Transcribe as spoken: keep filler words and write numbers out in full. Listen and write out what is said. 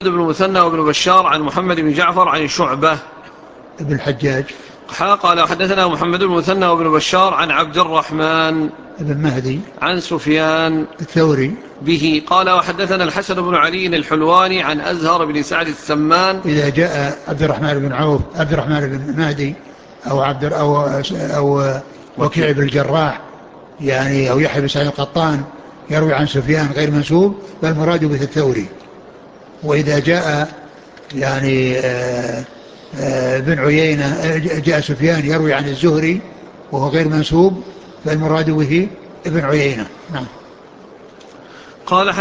بن المثنى وابن بشار عن محمد بن جعفر عن شعبة ابن الحجاج. قال حدثنا محمد بن المثنى وابن بشار عن عبد الرحمن ابن مهدي عن سفيان الثوري به قال وحدثنا الحسن بن علي الحلواني عن أزهر بن سعد السمان. إذا جاء عبد الرحمن بن عوف عبد الرحمن بن مهدي أو عبد أو أو وكيع بن الجراح يعني أو يحيى بن سعيد القطان يروي عن سفيان غير منسوب فالمراد به الثوري. وإذا جاء يعني آه آه بن عيينة جاء سفيان يروي عن الزهري وهو غير منسوب فالمراد به ابن عيينة. نعم. قال